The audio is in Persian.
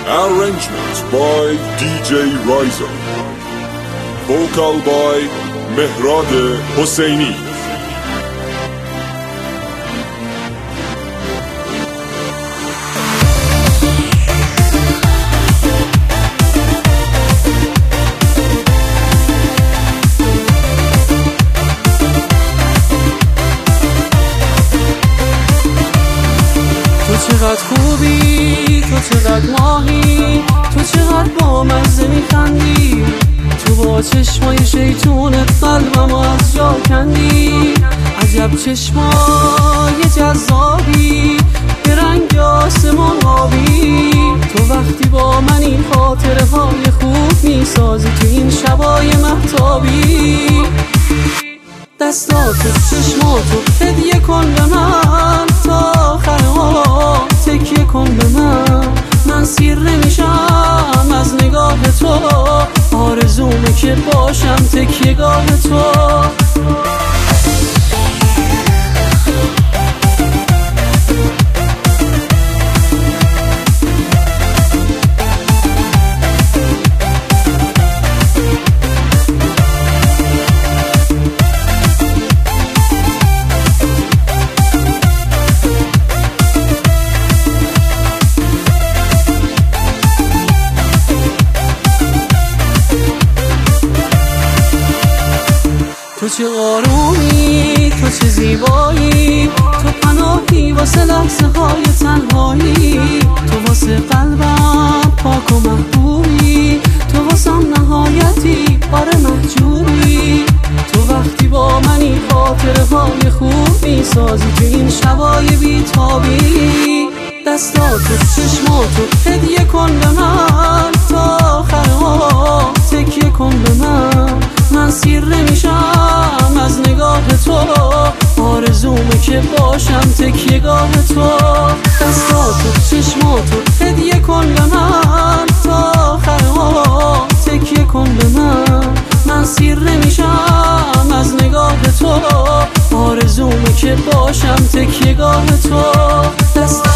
Arrangement by DJ Riser. Vocal by Mehrad Hosseini. تو چقدر خوبی، تو چقدر ماهی، تو چقدر با مزه میخندی، تو با چشمای شیطون قلبم از جا کندی. عجب چشمای جذابی به رنگ آسمان آبی، تو وقتی با من این خاطره های خوب میسازی تو این شبای مهتابی. دستاتو چشماتو هدیه کن به من، تا آخر ها تکیه کن به من سیر نمیشم از نگاه تو، آرزومه که باشم تکیه گاه تو. تو چه آرومی، تو چه زیبایی، تو پناهی واسه لحظه های تنهایی، تو واسه قلبم پاک و محبوبی، تو واسم نهایتی آره محجوبی. تو وقتی با من این خاطره های خوب میسازی تو این شبای بیتابی. دستاتو چشماتو هدیه کن به من، تا آخر ها تکیه کن به من سیر نمیشم از نگاه تو، آرزومه که باشم تکیه گاه تو. دستاتو چشماتو هدیه کن به من، تا آخر ها تکیه کن به من سیر نمیشم از نگاه تو، آرزومه که باشم تکیه گاه تو.